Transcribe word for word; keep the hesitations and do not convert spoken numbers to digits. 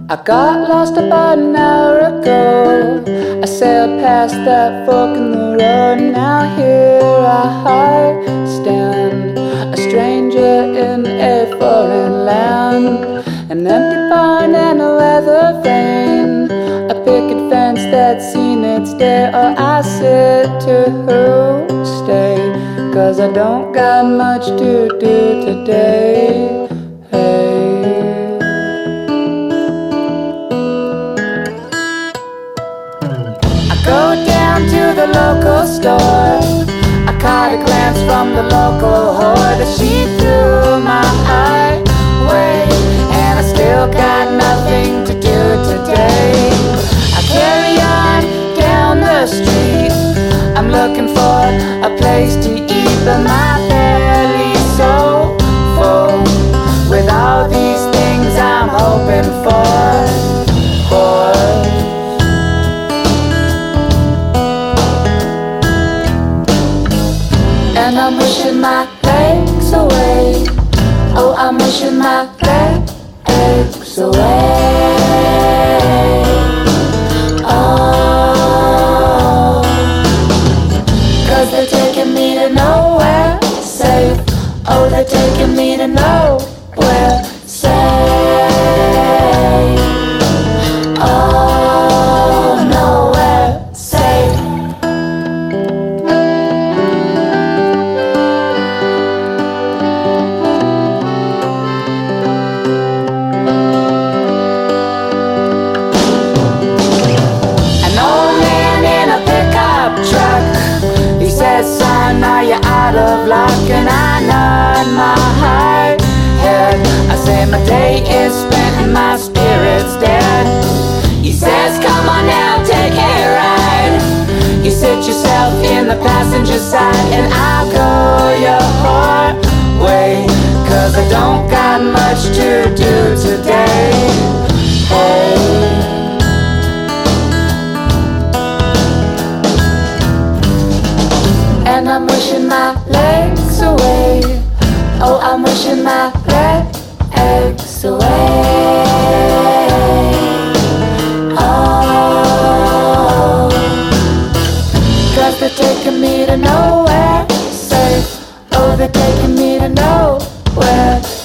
I got lost about an hour ago. I sailed past that fork in the road. Now here I stand, a stranger in a foreign land. An empty barn and a weather vane, a picket fence that's seen its day. Or I sit to stay, 'cause I don't got much to do today. Hey. Go down to the local store. I caught a glance from the local whore that she threw my way, and I still got nothing to do today. I carry on down the street. I'm looking for a place to eat, but my belly's so full with all these things I'm hoping for. for And I'm wishing my legs away. Oh, I'm wishing my legs away. Oh, 'cause they're taking me to nowhere safe. Oh, they're taking me to nowhere safe. Oh, nowhere safe. Son, are you out of luck? And I nod my head. I say my day is spent and my spirit's dead. He says, come on now, take a ride. You sit yourself in the passenger side, and I'll go your way, 'cause I don't got much to do today. Hey. And I'm wishing my legs away. Oh, I'm wishing my legs away. Oh, 'cause they're taking me to nowhere safe. Oh, they're taking me to nowhere